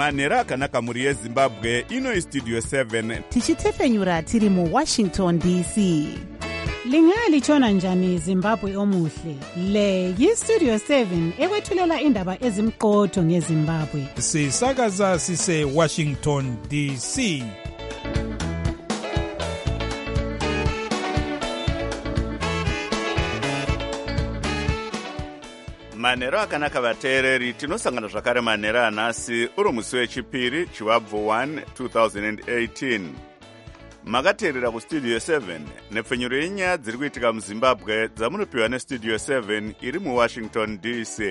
manhero akanaka mhuri yezimbabwe. Ino istudio 7 tichitefenyura tiri muWashington DC. Lingalitshona njani Zimbabwe omuhle? Le yiStudio 7 ekwethulela indaba ezimqotho ngeZimbabwe. Sisakaza sise Washington DC. manhero akanaka vateereri, tinosangana zvakare manhero anhasi uri musi wechipiri chiwabvu 1 2018. Makateerera kustudio 7 nepfenyuro yenyaya dziri kuitika muzimbabwe dzamunopiwa nestudio 7 iri muWashington DC.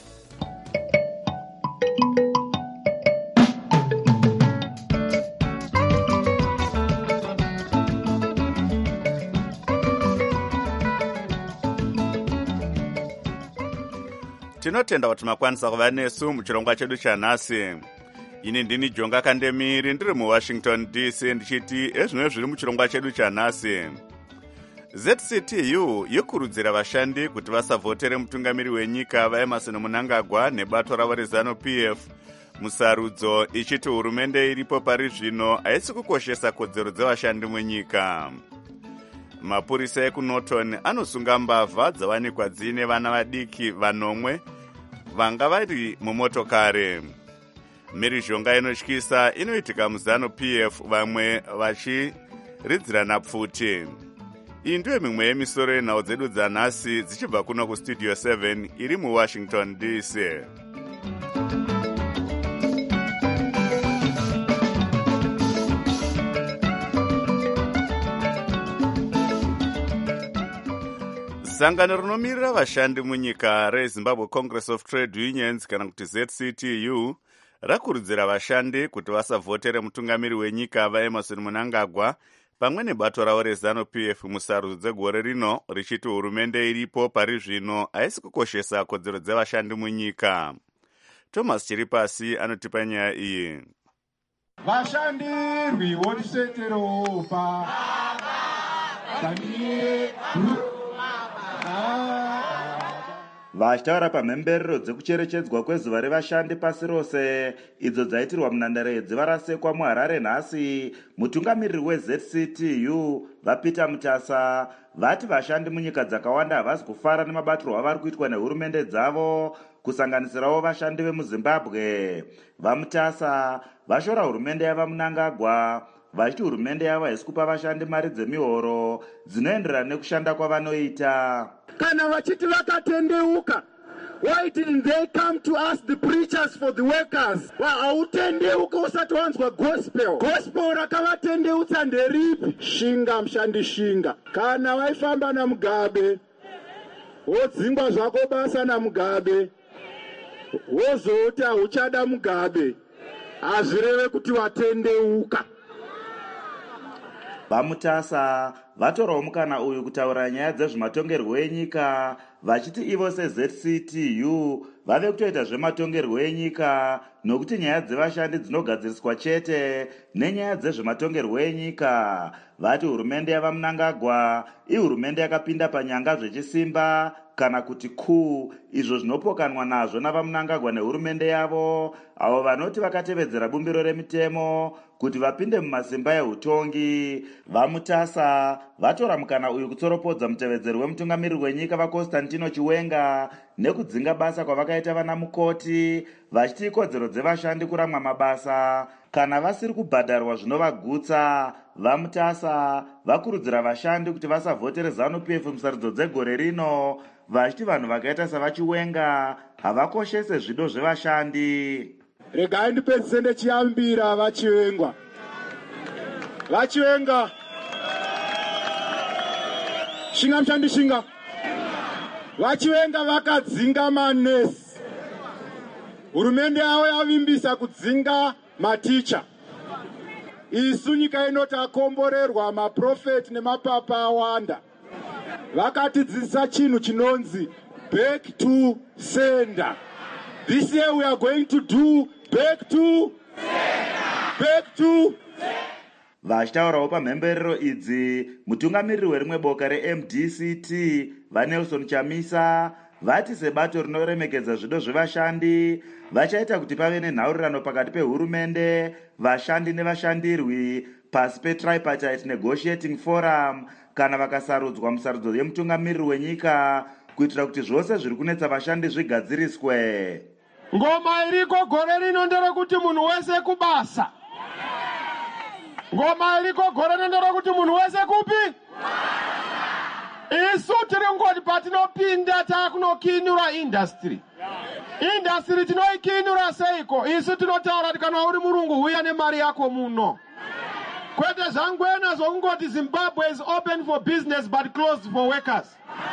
Tinotenda kuti makwanisa kuva nesu muchirongwa chedu chanhasi. Ini ndini Jonga Kandemiri ndiri muWashington DC ndichiti ezvimwe zviri muchirongwa chedu chanhasi. ZCTU yokurudzira vashandi kuti vasavhotere mutungamiri wenyika vaEmerson Mnangagwa nebato ravo reZANU-PF musarudzo, ichiti hurumende iripo pari zvino haisi kukoshesa kodzero dzevashandi munyika. Mapurisa ekuNorton anosunga mbavha dzawanikwa dzine vana vadiki vanomwe vanga vari mumotokari. Mhirizhonga inotyisa inoitika muZANU-PF, vamwe vachiridzirana pfuti. Iyi ndiyo mimwe yemisoro yenhau dzedu dzanhasi dzichibva kuno kustudio 7 iri muWashington DC. Sangano rinomirira vashandi munyika reZimbabwe Congress of Trade Unions kana kuti ZCTU rakurudzira vashandi kuti vasavhotere mutungamiri wenyika vaEmerson Mnangagwa pamwe nebato ravo reZANU-PF musarudzo dzegore rino, richiti hurumende iripo pari zvino haisi kukoshesa kodzero dzevashandi munyika. Thomas Chiripasi anotipa nyaya iyi. Vashandi rwiwoniseteropa vachitaura pamhemberero dzekucherechedzwa kwezuva revashandi pasi rose idzo dzaitirwa munhandare yedziva rasekwa muHarare nhasi, mutungamiriri weZCTU vaPeter Mutasa vati vashandi munyika dzakawanda havasi kufara nemabatirwo avari kuitwa nehurumende dzavo, kusanganisirawo vashandi vemuZimbabwe. VaMutasa vashora hurumende yavaMnangagwa vachiti hurumende yavo haisi kupa vashandi mari dzemihoro dzinoenderana nekushanda kwavanoita. Kana vachiti vakatendeuka, why didn't they come to us, the preachers for the workers? Hautendeuka usati wanzwa gospel. Gospel rakavatendeutsa nderipi? Shinga mshandi shinga. Kana vaifamba naMugabe, wodzingwa zvako basa naMugabe, wozoti hauchada Mugabe, hazvireve kuti watendeuka. VaMutasa vatorawo mukana uyu kutaura nyaya dzezvematongerwo enyika, vachiti ivo seZCTU vave kutoita zvematongerwo enyika nokuti nyaya dzevashandi dzinogadziriswa chete nenyaya dzezvematongerwo enyika. Vati hurumende yavaMnangagwa ihurumende yakapinda panyanga zvechisimba kana kuti kuu, izvo zvinopokanwa nazvo navaMnangagwa nehurumende yavo, avo vanoti vakatevedzera bumbiro remitemo kuti vapinde mumasimba eutongi. VaMutasa vatora mukana uyu kutsoropodza mutevedzeri wemutungamiriri wenyika vaConstantino Chiwenga nekudzinga basa kwavakaita vana mukoti, vachiti ikodzero dzevashandi kuramwa mabasa kana vasiri kubhadharwa zvinovagutsa. VaMutasa vakurudzira vashandi kuti vasavhotere ZANU-PF musarudzo dzegore rino, vachiti vanhu vakaita savaChiwenga havakoshese zvido zvevashandi. Regai ndipedzise ndechiyambira vaChiwenga. VaChiwenga, shinga mshandi shinga. VaChiwenga vakadzinga manesi. Hurumende yavo yavimbisa kudzinga maticha. Isu nyika ino takomborerwa maprofeti nemapapa awanda. Vakatidzidzisa chinhu chinonzi back to sender. This year we are going to do back to sender. Back to vachitaurawo pamhemberero idzi mutungamiriri werimwe boka reMDCT vaNelson Chamisa vati sebato rinoremekedza zvido zvevashandi vachaita kuti pave nenhaurirano pakati pehurumende, vashandi nevashandirwi pasi petripartite negotiating forum kana vakasarudzwa musarudzo yemutungamiriri wenyika kuitira kuti zvose zviri kunetsa vashandi zvigadziriswe. Ngoma iriko gore rino nderekuti munhu wese kubasa. Ngoma iriko gore rino nderekuti munhu wese kupi? Isu tiri ngoti patinopinda takunokinura industry. Industry tinoikinura seiko? Isu tinotaura kuti kana uri murungu uya nemari yako muno. Kwete zvangwena zvokungoti Zimbabwe is open for business but closed for workers.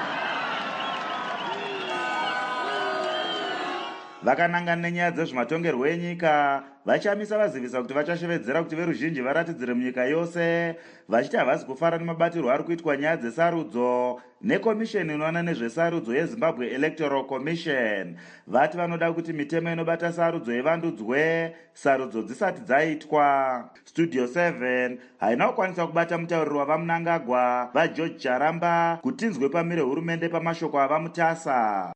Vakanangana nenyaya dzezvematongerwo enyika vachamisa vazivisa kuti vachashevedzera kuti veruzhinji varatidzire munyika yose vachiti havasi kufara nemabatirwo ari kuitwa nyaya dzesarudzo nekomisheni inoona nezvesarudzo yeZimbabwe Electoral Commission. Vati vanoda kuti mitemo inobata sarudzo ivandudzwe sarudzo dzisati dzaitwa. Studio 7 haina kukwanisa kubata mutauriri wavaMnangagwa vaGeorge Charamba kuti inzwe pamire hurumende pamashoko avamutasa.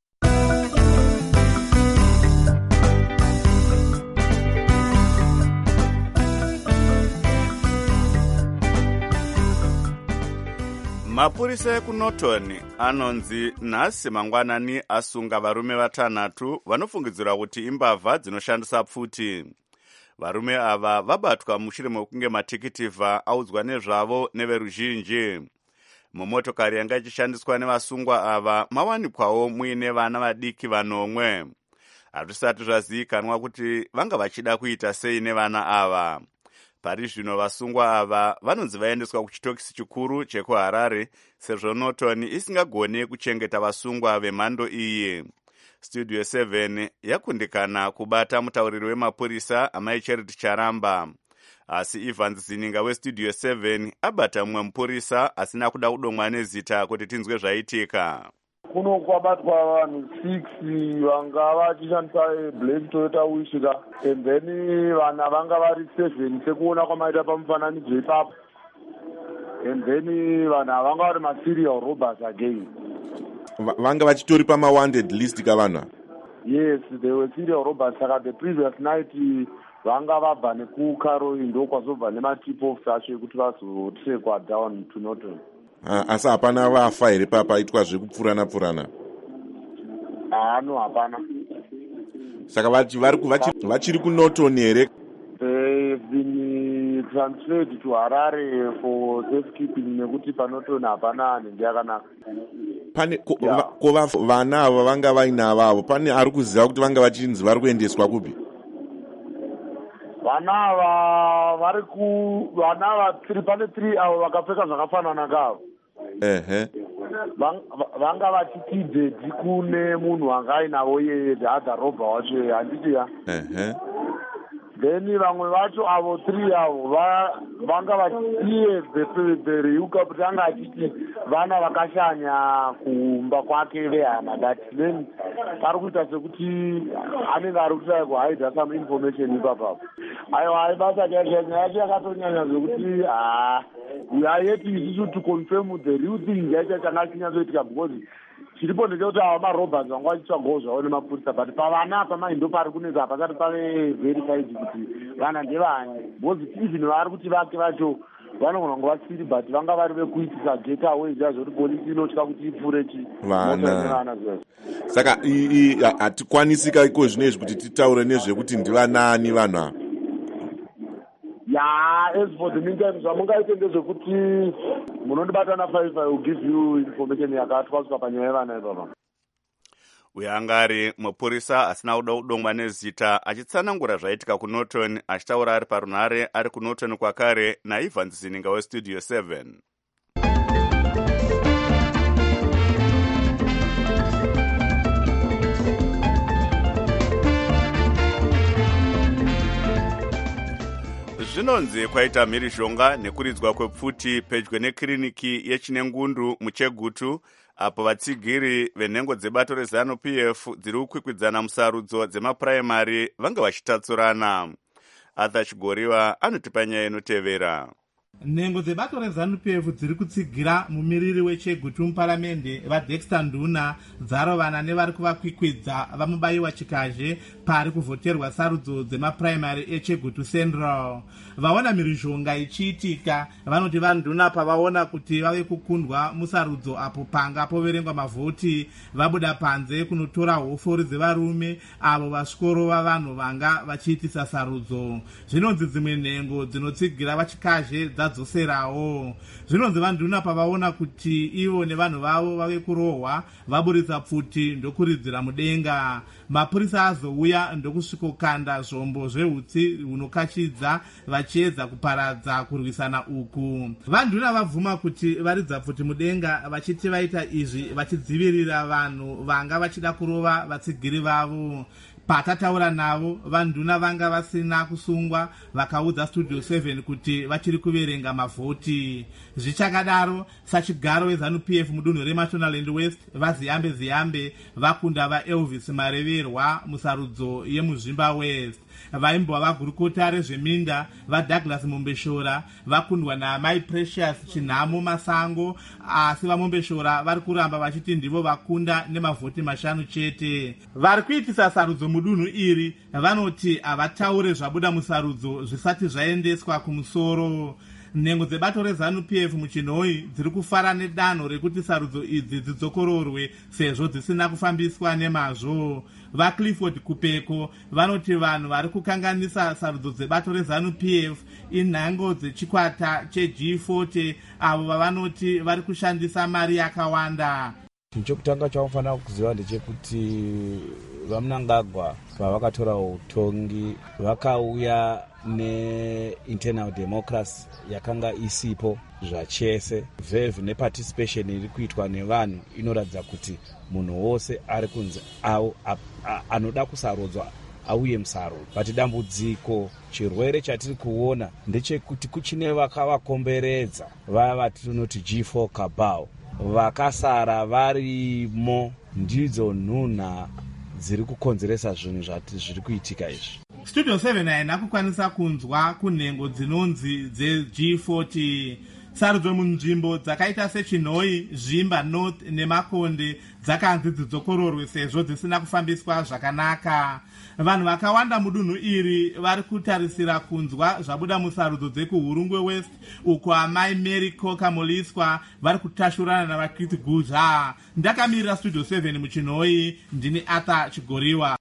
Mapurisa ekuNorton anonzi nhasi mangwanani asunga varume vatanhatu vanofungidzirwa kuti imbavha dzinoshandisa pfuti. Varume ava vabatwa mushure mekunge matikitivha audzwa nezvavo neveruzhinji. Mumotokari yanga ichishandiswa nevasungwa ava mawanikwawo muine vana vadiki vanomwe. Hazvisati zvazivikanwa kuti vanga vachida kuita sei nevana ava. Pari zvino vasungwa ava vanonzi vaendeswa kuchitokisi chikuru chekuHarare sezvo Norton isingagone kuchengeta vasungwa vemhando iyi. Studio 7 yakundikana kubata mutauriri wemapurisa Amai Charity Charamba. Asi Evans Zininga weStudio 7 abata mumwe mupurisa asina kuda kudomwa nezita kuti tinzwe zvaitika. Kuno kwabatwa vanhu 6 vanga vachishandisa black Toyota Wish and then vana vanga vari 7 sekuona kwamaita pamufananidzo ipapo, and then vanhu vanga vari maserial robbers again. Vanga vachitori pama-wanted list kavanhu? Yes, they were serial robbers. Saka the previous night vanga vabva nekuKaroi ndokwazobva nematip-off acho ekuti vazotekwa down to Norton. Asi hapana vafa here papaitwa zvekupfurana-pfurana? No, hapana. Saka vachiri kuNorton here? They've been transferred to Harare for safekeeping nekuti paNorton hapana anenge yakanaka. Pane vana ava vanga vainavavo, pane ari kuziva kuti vanga vachinzi vari kuendeswa kupi? Vana ava pane 3 avo vakapfeka zvakafanana kavo. Vanga vachiti dedi kune munhu wanga ainavo ye the other robber wacho handiti ya. Then vamwe vacho avo 3 avo vanga vachiye bheriuka kuti anga achiti vana vakashanya kumba kwake vehama, but then pari kuita sekuti anenge ari kutsvaka kuhaidha some information ipapapo. Aiwa aibasa chaizvo nyaya yacho yakatonyanya zvekuti we are yet isusu to confirm the real thing yacho changa chinyatsoitika, because chiripo ndechekuti ava marobhers vanga vachitsvagawo zvavo nemapurisa, but pavana pamaindo pari kunetsa hapasati pave verified kuti vana ndevani, because even vari kuti vake vacho vanogona kunge vasiri, but vanga vari vekuitisa getaway zvazvoti polisi inotya kuti ipfure vana zvazvo. Saka hatikwanisika iko zvino izvi kuti titaure nezvekuti ndivanani vanhu ava? As for the meantime, zvamungaite ndezvekuti munondibata na5 I will give you information yakatwaswa panyaya yevana ivava. Uyu anga ari mupurisa asina kuda kudomwa nezita achitsanangura zvaitika kuNorton, achitaura ari parunhare ari kuNorton kwakare naEvans Zininga weStudio 7. Zvinonzi kwaita mhirizhonga nekuridzwa kwepfuti pedyo nekiriniki yeChinengundu muChegutu, apo vatsigiri venhengo dzebato reZANU-PF dziri kukwikwidzana musarudzo dzemapuraimari vanga vachitatsurana. Arthur Chigoriwa anotipa nyaya inotevera. nhengo dzebato reZANU-PF dziri kutsigira mumiriri weChegutu muparamende vaDexter Nduna dzarovana nevari kuvakwikwidza vamubayiwa Chikazhe pari kuvhoterwa sarudzo dzemapuraimari eChegutu Central. Vaona mhirizhonga ichiitika vanoti vaNduna pavaona kuti vave kukundwa musarudzo apo panga poverengwa mavhoti vabuda panze kunotora hofori dzevarume avo vasvikoro vavanhu vanga vachiitisa sarudzo. Zvinonzi dzimwe nhengo dzinotsigira vaChikazhe dzadzoserawo. Zvinonzi vaNduna pavaona kuti ivo nevanhu vavo vave kurohwa vaburitsa pfuti ndokuridzira mudenga. Mapurisa azouya ndokusvikokanda zvombo zveutsi hunokachidza vachiedza kuparadza kurwisana uku. VaNduna vabvuma kuti varidza pfuti mudenga vachiti vaita izvi vachidzivirira vanhu vanga vachida kurova vatsigiri vavo. Patataura navo vaNduna vanga vasina kusungwa vakaudza Studio 7 kuti vachiri kuverenga mavhoti. Zvichakadaro sachigaro weZANU-PF mudunhu reMashonaland West vaZiyambe vakunda vaElvis Mareverwa musarudzo yemuzvimba West. Vaimbwa vagurukota rezveminda vaDouglas Mombeshora vakundwa naMai Precious Chinhamo Masango, asi vaMombeshora vari kuramba vachiti ndivo vakunda nemavhoti 5 chete. Vari kuitisa sarudzo mudunhu iri vanoti havataure zvabuda musarudzo zvisati zvaendeswa kumusoro. Nhengo dzebato reZANU-PF muchinhoi dziri kufara nedanho rekuti sarudzo idzi dzidzokororwe sezvo dzisina kufambiswa nemazvo. VaClifford Kupeko vanoti vanhu vari kukanganisa sarudzo dzebato reZANU-PF inhango dzechikwata cheG40 avo vavanoti vari kushandisa mari yakawanda. Chinhu chokutanga chamufanira kuziva ndechekuti vaMnangagwa pavakatora utongi vakauya ne-internal democracy yakanga isipo zvachese. Veve neparticipation iri kuitwa nevanhu inoratidza kuti munhu wose ari kunzi anoda kusarodzwa auye musarodzo. Pati dambudziko chirwere chatiri kuona ndechekuti kuchine vakavakomberedza vaya vatinoti G4 cabal vakasara varimo ndidzo nhunha dziri kukonzeresa zvinhu zviri kuitika izvi. Studio 7 haina kukwanisa kunzwa kunhengo dzinonzi dzeG40. Sarudzo munzvimbo dzakaita sechinhoi, Zvimba North neMakonde dzakanzi dzidzokororwe sezvo dzisina kufambiswa zvakanaka. Vanhu vakawanda mudunhu iri vari kutarisira kunzwa zvabuda musarudzo dzekuHurungwe West uko amai Mary Coker Moliswa vari kutashurana navaKristi Guzha. Ndakamirira Studio 7 muchinhoi, ndini Arthur Chigoriwa.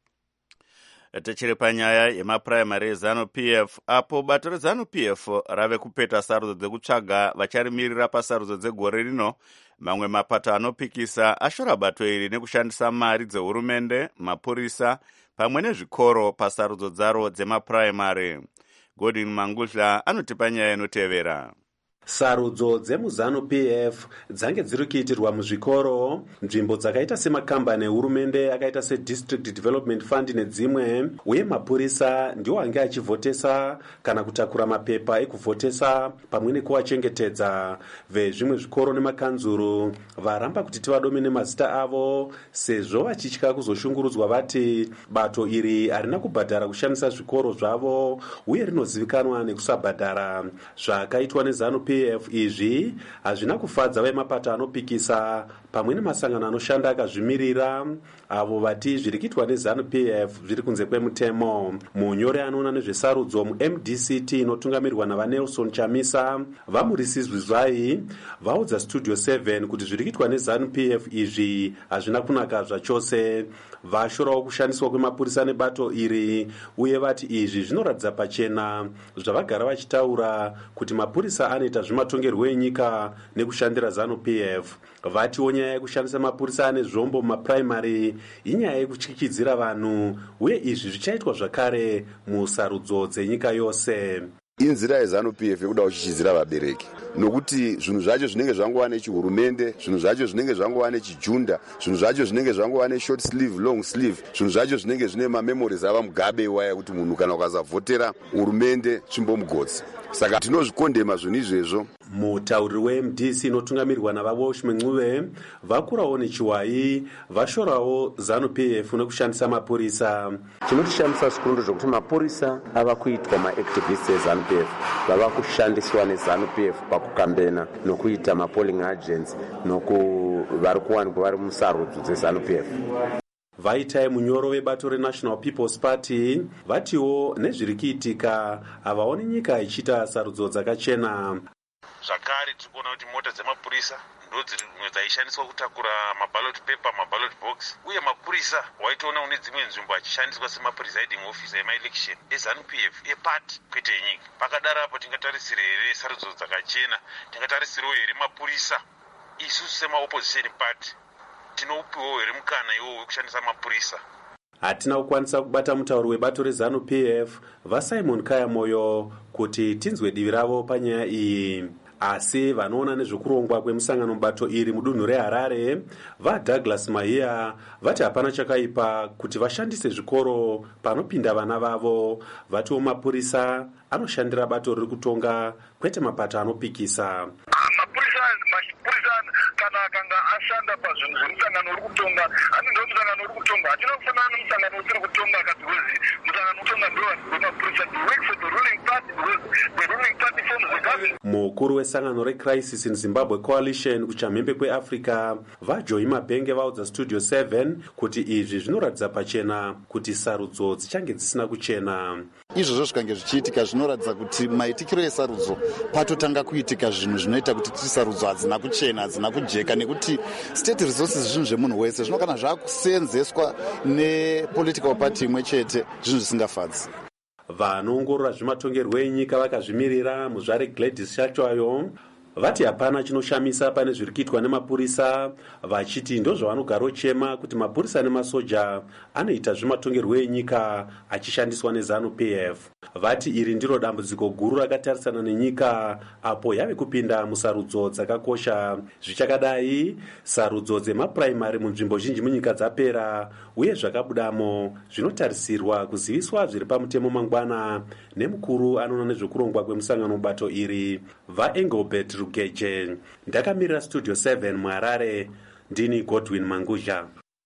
Tichiri panyaya yemapuraimari eZANU-PF, apo bato reZANU-PF rave kupeta sarudzo dzekutsvaga vacharimirira pasarudzo dzegore rino, mamwe mapato anopikisa ashora bato iri nekushandisa mari dzehurumende, mapurisa pamwe nezvikoro pasarudzo dzaro dzemapuraimari. Godwin Mangudla anotipa nyaya inotevera. Sarudzo dzemuZANU-PF dzange dziri kuitirwa muzvikoro, nzvimbo dzakaita semakambani ehurumende akaita seDistrict Development Fund nedzimwe, uye mapurisa ndiwo ange achivhotesa kana kutakura mapepa ekuvhotesa pamwe nekuvachengetedza. Vezvimwe zvikoro nemakanzuru varamba kuti tivadome nemazita avo sezvo vachitya kuzoshungurudzwa vati bato iri harina kubhadhara kushandisa zvikoro zvavo uye rinozivikanwa nekusabhadhara. Zvakaitwa neZANU-PF izvi hazvina kufadza vemapato anopikisa pamwe nemasangano anoshanda akazvimirira avo vati zviri kuitwa neZANU-PF zviri kunze kwemutemo. Munyori anoona nezvesarudzo muMDCT inotungamirwa navaNelson Chamisa vaMurisizwi Zvai vaudza Studio 7 kuti zviri kuitwa neZANU-PF izvi hazvina kunaka zvachose. Vashorawo kushandiswa kwemapurisa nebato iri uye vati izvi zvinoratidza pachena zvavagara vachitaura kuti mapurisa anoita zvematongerwo enyika nekushandira ZANU-PF. Vatiwo nyaya yekushandisa mapurisa ane zvombo mumapuraimari inyaya yekutyikidzira vanhu uye izvi zvichaitwa zvakare musarudzo dzenyika yose. Inzira yeZANU-PF yekuda kuchichidzira vabereki nokuti zvinhu zvacho zvinenge zvangova nechihurumende, zvinhu zvacho zvinenge zvangova nechijunda, zvinhu zvacho zvinenge zvangova neshort sleeve, long sleeve, zvinhu zvacho zvinenge zvine mamemories ava mugabe iwaya kuti munhu kana ukasavhotera hurumende tsvimbo mugodzi. Saka tinozvikondema zvinhu izvezvo. Mutauriri weMDC inotungamirwa navaWalsh Mengcuve vakurawo nechiwai vashorawo ZANU-PF nekushandisa mapurisa. Chinotishamisa zvikuru ndezvokuti mapurisa ava kuitwa maactivists eZANU-PF vava kushandiswa neZANU-PF pakukambena nokuita mapolling agents vari kuwanikwa vari musarudzo dzeZANU-PF. Vaitai munyoro vebato reNational People's Party vatiwo nezviri kuitika avaoni nyika ichiita sarudzo dzakachena. Zvakare tirikuona kuti mota dzemapurisa ndodzimwe dzaishandiswa kutakura maballot paper, maballot box, uye mapurisa waitoona une dzimwe nzvimbo achishandiswa semapresiding officer emaelection eZANU-PF epati kwete enyika. Pakadaro apo tingatarisire here sarudzo dzakachena? Tingatarisirewo here mapurisa? Isusu semaopposition party tinoupiwo here mukana iwo wekushandisa mapurisa? Hatina kukwanisa kubata mutauri webato reZANU-PF vaSimon Kayamoyo kuti tinzwe divi ravo panyaya iyi. Asi vanoona nezvekurongwa kwemusangano mubato iri mudunhu reHarare vaDouglas Mahia vati hapana chakaipa kuti vashandise zvikoro panopinda vana vavo. Vatiwo mapurisa anoshandira bato riri kutonga kwete mapato anopikisa. Kana akanga ashanda pazvinhu zvemusangano uri kutonga anenge musangano uri kutonga hatina kufanana nemusangano usiri kutonga akati wezi musangano utonga ndo vanhu vemapurisa to work for the ruling party because the ruling party forms the government. Mukuru wesangano reCrisis in Zimbabwe Coalition kuchamhembe kweAfrica vaJoy Mabhenge vaudza Studio 7 kuti izvi zvinoratidza pachena kuti sarudzo dzichange dzisina kuchena. Izvozvo zvikange zvichiitika zvinoratidza kuti maitikiro esarudzo patotanga kuitika zvinhu zvinoita kuti sarudzo hadzina kuchena, hadzina kujeka, nekuti state resources zvinhu zvemunhu wese zvino kana zvakusenzeswa nepolitical party imwe chete zvinhu zvisingafadzi. Vanoongorora zvematongerwo enyika vakazvimirira muzvare Gladys Shatwayo vati hapana chinoshamisa pane zviri kuitwa nemapurisa, vachiti ndozvavanogara chema kuti mapurisa nemasoja anoita zvematongerwo enyika achishandiswa neZANU-PF. Vati iri ndiro dambudziko guru rakatarisana nenyika apo yave kupinda musarudzo dzakakosha. Zvichakadai, sarudzo dzemapuraimari munzvimbo zhinji munyika dzapera uye zvakabudamo zvinotarisirwa kuziviswa zviri pamutemo mangwana nemukuru anoona nezvekurongwa kwemusangano mubato iri vaEngelbert Rugeje. Ndakamirira Studio 7 muHarare, ndini Godwin Manguzha.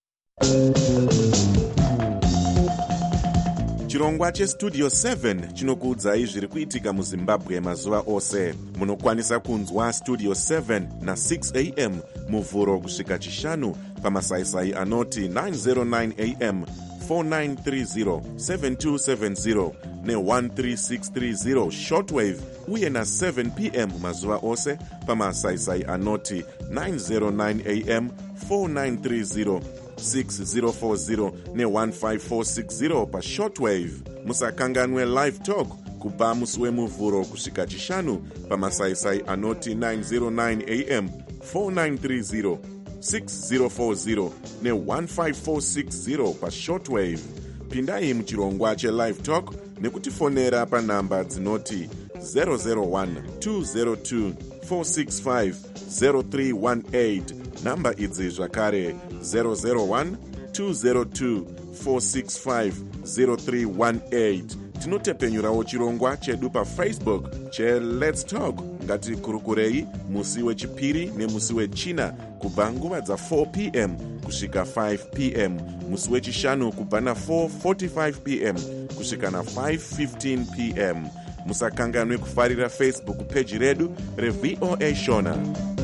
Chirongwa cheStudio 7 chinokuudzai zviri kuitika muZimbabwe mazuva ose. Munokwanisa kunzwa Studio 7 na 6 am muvhuro kusvika chishanu pamasaisai anoti 909 am 4930 7270 ne13630 shortwave uye na 7 pm mazuva ose pamasaisai anoti 909 am 4930 6040 ne15460 pashortwave. Musakanganwe live talk kubva musi wemuvhuro kusvika chishanu pamasaisai anoti 909 am 4930 6040 ne15460 pashortwave. Pindai muchirongwa chelive talk nekutifonera panhamba dzinoti 001 202 465 0318. Namba idzi zvakare 001 202 465 0318. Tinotepenyurawo chirongwa chedu paFacebook cheLet's Talk. Ngatikurukurei musi wechipiri nemusi wechina kubva nguva dza4 pm kusvika 5 pm, musi wechishanu kubva na4:45 pm kusvika na5:15 pm. Musakanganwe kufarira Facebook page redu reVOA Shona.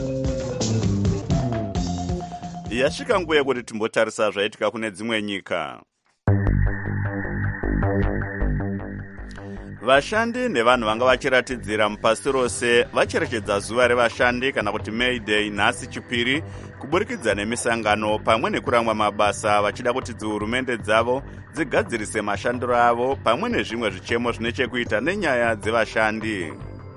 Yasvika nguva yekuti timbotarisa zvaitika kune dzimwe nyika. Vashandi nevanhu vanga vachiratidzira mupasi rose vacherechedza zuva revashandi kana kuti May Day nhasi chipiri kuburikidza nemisangano pamwe nekuramwa mabasa vachida kuti dzihurumende dzavo dzigadzirise mashandiro avo pamwe nezvimwe zvichemo zvine chekuita nenyaya dzevashandi.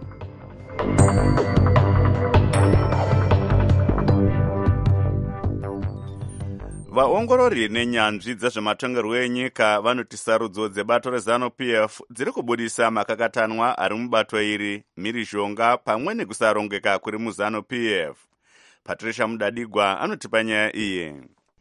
Vaongorori nenyanzvi dzezvematongerwo enyika vanoti sarudzo dzebato reZANU-PF dziri kubudisa makakatanwa ari mubato iri, mhirizhonga pamwe nekusarongeka kuri muZANU-PF. Patricia Mudadigwa anotipa nyaya iyi.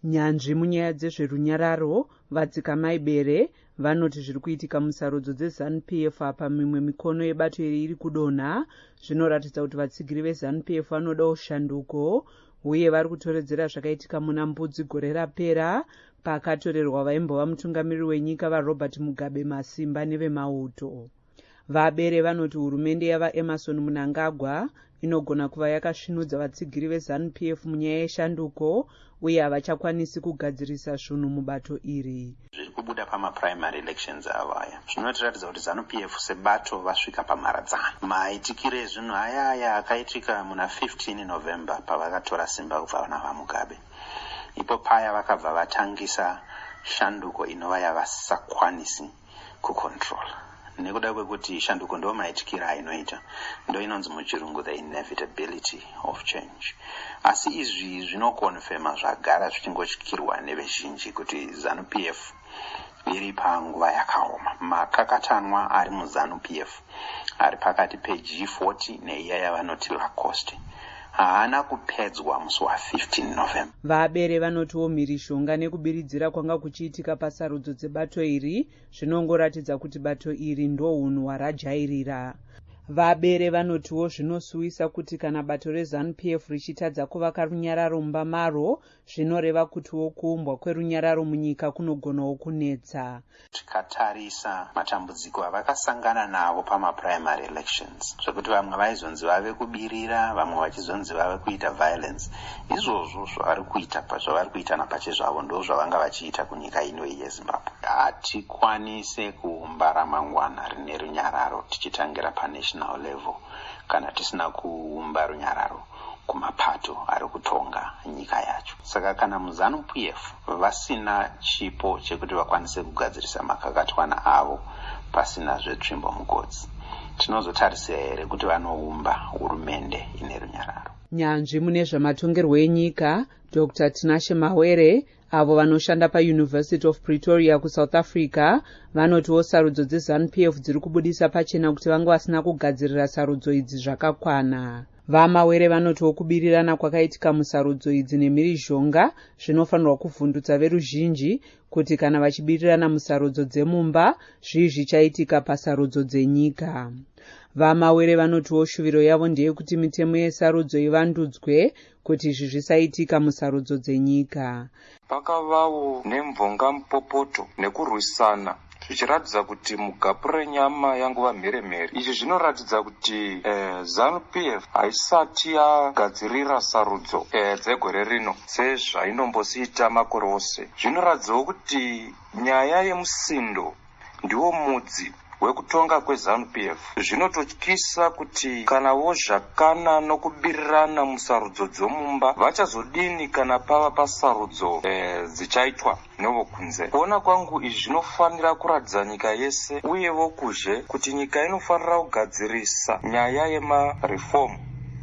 Nyanzvi munyaya dzezverunyararo vadzikamai Bere vanoti zviri kuitika musarudzo dzeZANU-PF apa mimwe mikono yebato iri iri kudonha zvinoratidza kuti vatsigiri veZANU-PF vanodawo shanduko, uye vari kutoredzera zvakaitika muna Mbudzi gore rapera pakatorerwa vaimbova mutungamiriri wenyika vaRobert Mugabe masimba nevemauto. VaBere vanoti hurumende yavaEmmerson Mnangagwa inogona kuva yakasvinudza vatsigiri veZANU-PF munyaya yeshanduko, uye havachakwanisi kugadzirisa zvinhu mubato iri. Zviri kubuda pamaprimary elections avaya zvinotiratidza kuti ZANU-PF sebato vasvika pamharadzano. Maitikiro ezvinhu ayaya akaitika muna 15 November pavakatora simba kubva navaMugabe. Ipo paya vakabva vatangisa shanduko inova yavasakwanisi kucontrola. Nekuda kwekuti shanduko ndo maitikiro ainoita, ndo inonzi muchirungu the inevitability of change. Asi izvi zvinokonfirma zvagara zvichingotyirwa nevezhinji kuti ZANU-PF iri panguva yakaoma. Makakatanwa ari muZANU-PF ari pakati peG40 neiya yavanoti Lacoste haana kupedzwa musi wa15 November. VaBere vanotiwo mhirishonga nekubiridzira kwanga kuchiitika pasarudzo dzebato iri zvinongoratidza kuti bato iri ndo hunhu hwarajairira. VaBere vanotiwo zvinosuwisa kuti kana bato reZANU-PF richitadza kuvaka runyararo mumba maro zvinoreva kutiwo kuumbwa kwerunyararo munyika kunogonawo kunetsa. Tikatarisa matambudziko avakasangana navo pamaprimary elections zvekuti vamwe vaizonzi vave kubirira, vamwe vachizonzi vave kuita violence, izvozvo zvavari kuita napachezvavo ndo zvavanga vachiita kunyika ino yeZimbabwe. Hatikwanise kuumba ramangwana rine runyararo tichitangira national level kana tisina kuumba runyararo kumapato ari kutonga nyika yacho. Saka kana muZANU-PF vasina chipo chekuti vakwanise kugadzirisa makakatwana avo pasina zvetsvimbo mugodzi, tinozotarisa here kuti vanoumba hurumende ine runyararo. Nyanzvi mune zvamatongerwo enyika Dr. Tinashe Mawere avo vanoshanda paUniversity of Pretoria kuSouth Africa vanotiwo sarudzo dzeZANU-PF dziri kubudisa pachena kuti vanga vasina kugadzirira sarudzo idzi zvakakwana. VaMawere vanotiwo kubirirana kwakaitika musarudzo idzi nemhirizhonga zvinofanirwa kuvhundutsa veruzhinji kuti kana vachibirirana musarudzo dzemumba zvii zvichaitika pasarudzo dzenyika. VaMawere vanotiwo shuviro yavo ndeyekuti mitemo yesarudzo ivandudzwe kuti izvi zvisaitika musarudzo dzenyika. Pakavawo nemvonga mupopoto nekurwisana zvichiratidza kuti mugapu renyama yanguva mheremhere. Izvi zvinoratidza kuti ZANU-PF haisati yagadzirira sarudzo dzegore rino sezvainombosiita makore ose. Zvinoratidzawo kuti nyaya yemusindo ndiwo mudzi wekutonga kweZANU-PF. Zvinototyisa kuti kana vozvakana nokubirirana musarudzo dzomumba vachazodini kana pava pasarudzo dzichaitwa nevokunze. Kuona kwangu izvi zvinofanira kuratidza nyika yese uye vokuzhe kuti nyika inofanira kugadzirisa nyaya yemareform,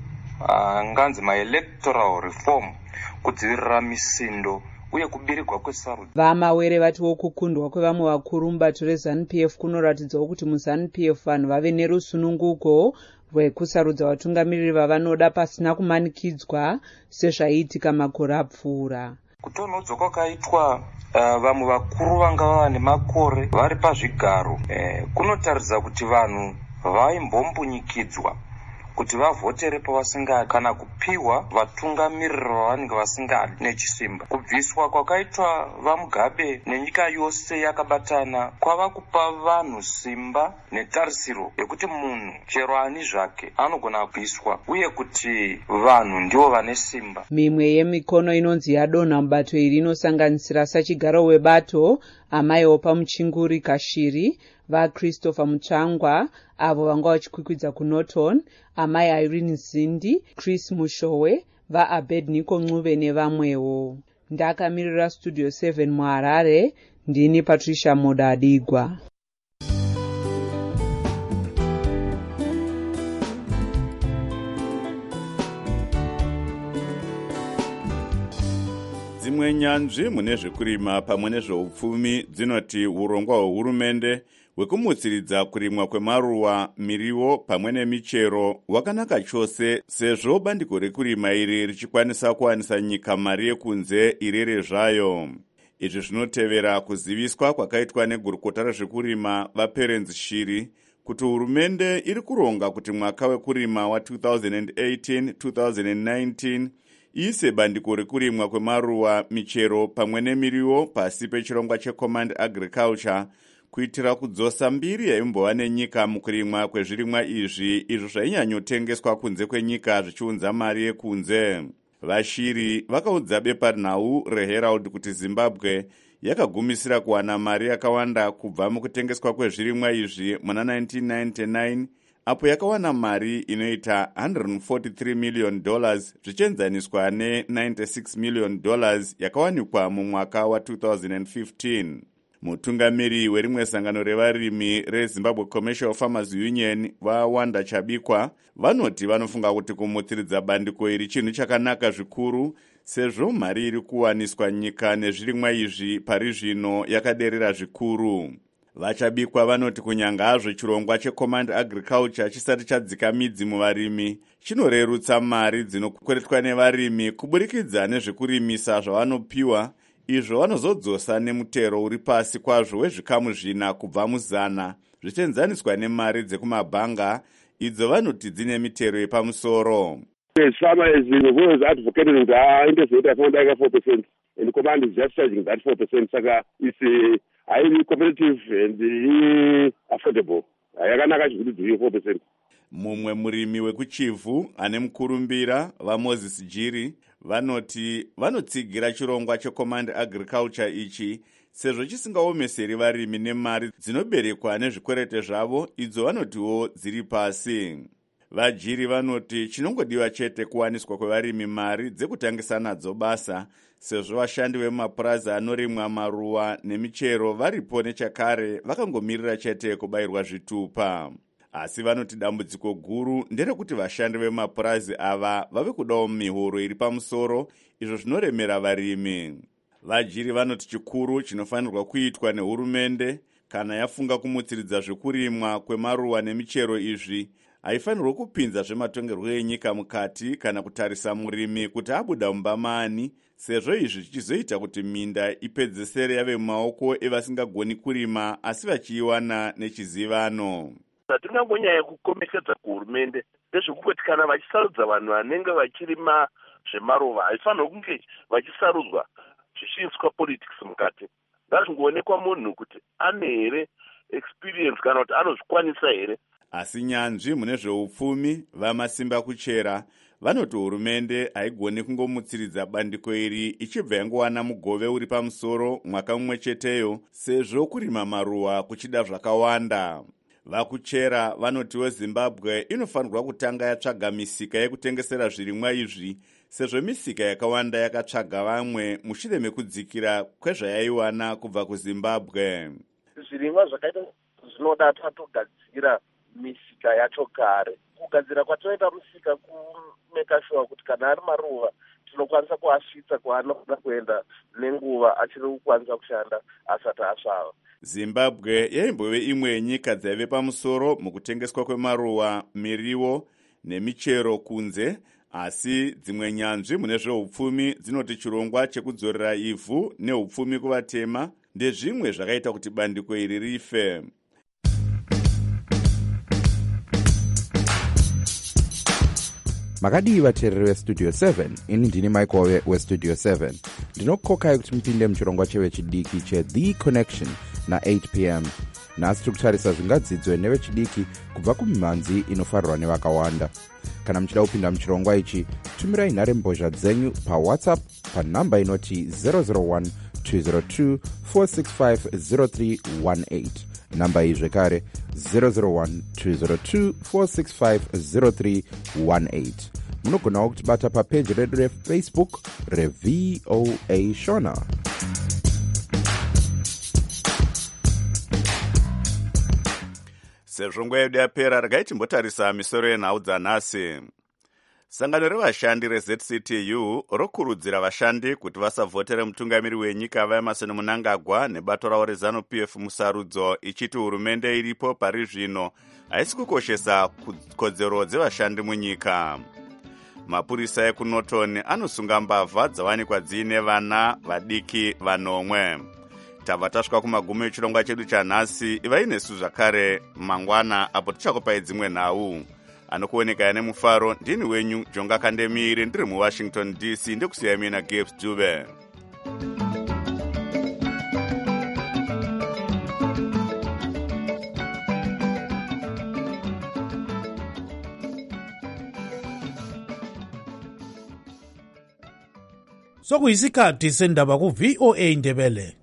nganzi maelectoral reform, kudzivirira misindo uye kubirigwa kwesarudzo. VaMawere vatiwo kukundwa kwevamwe vakuru mubato reZANU-PF kunoratidzawo kuti muZANU-PF vanhu vave nerusununguko rwekusarudza vatungamiriri vavanoda pasina kumanikidzwa sezvaiitika makore apfuura. Kutonhodzwa kwakaitwa vamwe vakuru vanga vava nemakore vari pazvigaro kunotaridza kuti vanhu vaimbompunyikidzwa kuti vavhotere pavasingadi kana kupiwa vatungamiriri vavanenge vasingadi nechisimba. Kubviswa kwakaitwa vaMugabe nenyika yose yakabatana kwava kupa vanhu simba netarisiro yekuti munhu chero ani zvake anogona kubviswa uye kuti vanhu ndivo vane simba. Mimwe yemikono inonzi yadonha mubato iri inosanganisira sachigaro webato amaiwo pamuchinguri Kashiri, vaChristopher Mutsvangwa avo vanga vachikwikwidza kuNorton, amai Irene Zindi, Chris Mushowe, vaAbednego Ncube nevamwewo. Ndakamirira Studio 7 muHarare, ndini Patricia Modadigwa. dzimwe nyanzvi mune zvekurima pamwe nezveupfumi dzinoti urongwa hwehurumende hwekumutsiridza kurimwa kwemaruwa, miriwo pamwe nemichero hwakanaka chose, sezvo bandiko rekurima iri richikwanisa kuwanisa nyika mari yekunze irere zvayo. Izvi zvinotevera kuziviswa kwakaitwa negurukota rezvekurima vaPerenzi Shiri kuti hurumende iri kuronga kuti mwaka wekurima wa2018-2019 iise bandiko rekurimwa kwemaruwa, michero pamwe nemiriwo pasi pechirongwa cheCommand Agriculture kuitira kudzosa mbiri yaimbova nenyika mukurimwa kwezvirimwa izvi, izvo zvainyanyotengeswa kunze kwenyika zvichiunza mari yekunze. Vashiri vakaudza bepanhau reHerald kuti Zimbabwe yakagumisira kuwana mari yakawanda kubva mukutengeswa kwezvirimwa izvi muna 1999, apo yakawana mari inoita $143 million zvichienzaniswa ne$96 million yakawanikwa mumwaka wa2015. Mutungamiri werimwe sangano revarimi reZimbabwe Commercial Farmers Union vaWanda Chabikwa vanoti vanofunga kuti kumutsiridza bandiko iri chinhu chakanaka zvikuru, sezvo mari iri kuwaniswa nyika nezvirimwa izvi pari zvino yakaderera zvikuru. Vachabikwa vanoti kunyanga hazvo chirongwa cheCommand Agriculture chisati chadzika midzi muvarimi, chinorerutsa mari dzinokweretwa nevarimi kuburikidza nezvekurimisa zvavanopiwa, izvo vanozodzosa nemutero uri pasi kwazvo wezvikamu 4 kubva mu100 zvichienzaniswa nemari dzekumabhanga idzo vanoti dzine mitero yepamusoro. Farmer is advocating that interest rate is like 4%, and the command is just charging that 4%. Saka it's highly competitive and affordable. Yakanaka zvikuti 4%. Mumwe murimi wekuchivu ane mukurumbira vaMoses Jiri vanoti vanotsigira chirongwa cheCommand Agriculture ichi sezvo chisingaomeseri varimi nemari dzinoberekwa nezvikwerete zvavo, idzo vanotiwo dziri pasi. Vajiri vanoti chinongodiwa chete kuwaniswa kwevarimi mari dzekutangisa nadzo basa, sezvo vashandi vemapurazi anorimwa maruwa nemichero varipo nechakare vakangomirira chete kubayirwa zvitupa. Asi vanoti dambudziko guru nderekuti vashandi vemapurazi ava vave kudawo mihoro iri pamusoro, izvo zvinoremera varimi. Vajiri vanoti chikuru chinofanirwa kuitwa nehurumende kana yafunga kumutsiridza zvekurimwa kwemaruwa nemichero izvi, haifanirwe kupinza zvematongerwo enyika mukati kana kutarisa murimi kuti abuda mumbamani, sezvo izvi zvichizoita kuti minda ipedzesere yave mumaoko evasingagoni kurima asi vachiiwana nechizivano. Hatingangonyanya yekukomekedza kuhurumende ndezvekutoti kana vachisarudza vanhu vanenge vachirima zvemaruva haifanirwe kunge vachisarudzwa zvichiiswa politics mukati. Ngazvingoonekwa munhu kuti ane here experience kana kuti anozvikwanisa here. Asi nyanzvi mune zveupfumi vaMasimba Kuchera vanoti hurumende haigoni kungomutsiridza bandiko iri ichibva yangowana mugove uri pamusoro mwaka mumwe cheteyo, sezvo kurima maruwa kuchida zvakawanda. VaKuchera vanotiwo Zimbabwe inofanirwa kutanga yatsvaga misika yekutengesera zvirimwa izvi, sezvo misika yakawanda yakatsvaga vamwe mushure mekudzikira kwezvayaiwana kubva kuZimbabwe. Zvirimwa zvakaita zvinoda tatogadzira misika yacho kare. Kugadzira kwatoita musika kumeka sure kuti kana ari maruva tinokwanisa kuasvitsa kwaanoda kuenda nenguva achiri kukwanisa kushanda asati asvava. Zimbabwe yaimbove imwe yenyika dzaive pamusoro mukutengeswa kwemaruwa, miriwo nemichero kunze, asi dzimwe nyanzvi mune zveupfumi dzinoti chirongwa chekudzorera ivhu neupfumi kuvatema ndezvimwe zvakaita kuti bandiko iri rife. Makadii vateereri veStudio 7, ini ndini Michael weStudio 7. Ndinokukokai kuti mupinde muchirongwa chevechidiki cheThe Connection na8 p.m. Nhasi tiri kutarisa zvingadzidzwe nevechidiki kubva kumimhanzi inofarirwa nevakawanda. Kana muchida kupinda muchirongwa ichi, tumirai nharembozha dzenyu paWhatsApp panhamba inoti 001 202 465 0318. Namba iyi zvekare 001 202 465 0318. Munogonawo kutibata papeji redu reFacebook reVOA Shona. Sezvo nguva yedu yapera, regai timbotarisa misoro yenhau dzanhasi. sangano revashandi rezctu rokurudzira vashandi kuti vasavhotere mutungamiri wenyika vaemarson mnangagwa nebato ravo rezanupf musarudzo, ichiti hurumende iripo pari zvino haisi kukoshesa kodzero dzevashandi munyika. Mapurisa ekuNorton anosunga mbavha dzawanikwa dziine vana vadiki vanomwe. Tabva tasvika kumagumo echirongwa chedu chanhasi. Ivai nesu zvakare mangwana apo tichakupai dzimwe nhau. Anokuoneka nemufaro ndini wenyu Jonga Kandemire ndiri muWashington DC ndekusiyai mina Gabes Dube. sokuyisikhathi sendaba ku-VOA Ndebele.